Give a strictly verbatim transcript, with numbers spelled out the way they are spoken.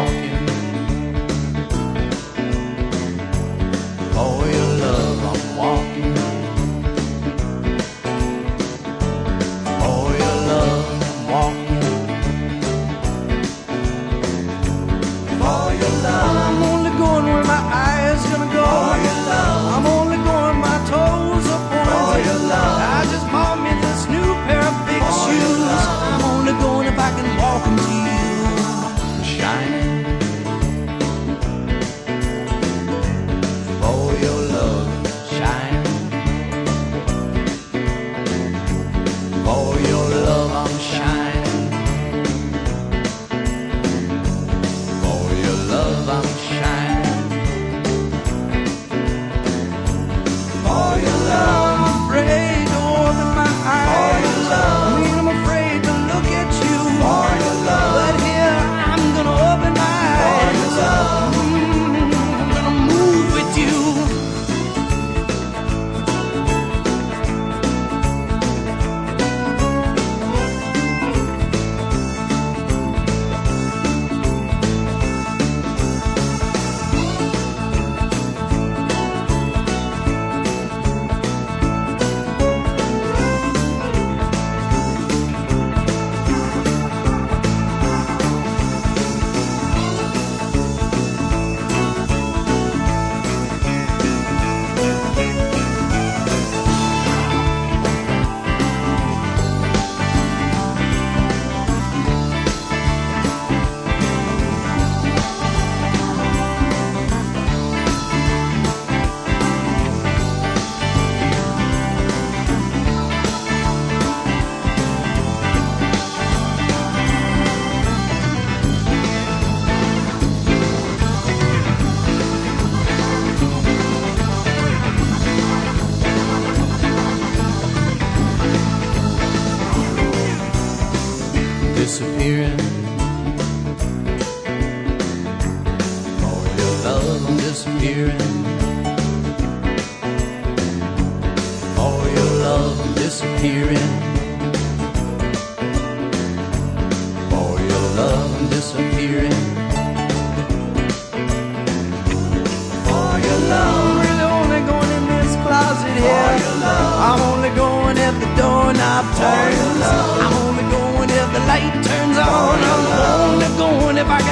walking. For your love I'm walking. For your love I'm walking. For your love I'm only going where my eyes gonna go. For your love I'm only going my toes are pointed. For your love I just bought me this new pair of big for shoes. I'm only going if I can walk into you. Shining. For your love shining. For your love I'm shining. For your love I'm shining. For your love I'm afraid to open my eyes. For your love I mean I'm afraid to look at you. For your love but here I'm gonna open my eyes. For your love mm, I'm gonna move with you. Disappearing. For your love I'm disappearing. For your love I'm disappearing. For your love I'm disappearing. For your love I'm really only going in this closet here. For your love I'm only going if the doorknob turns. I'm only going if the light turns on. I'm only going if I can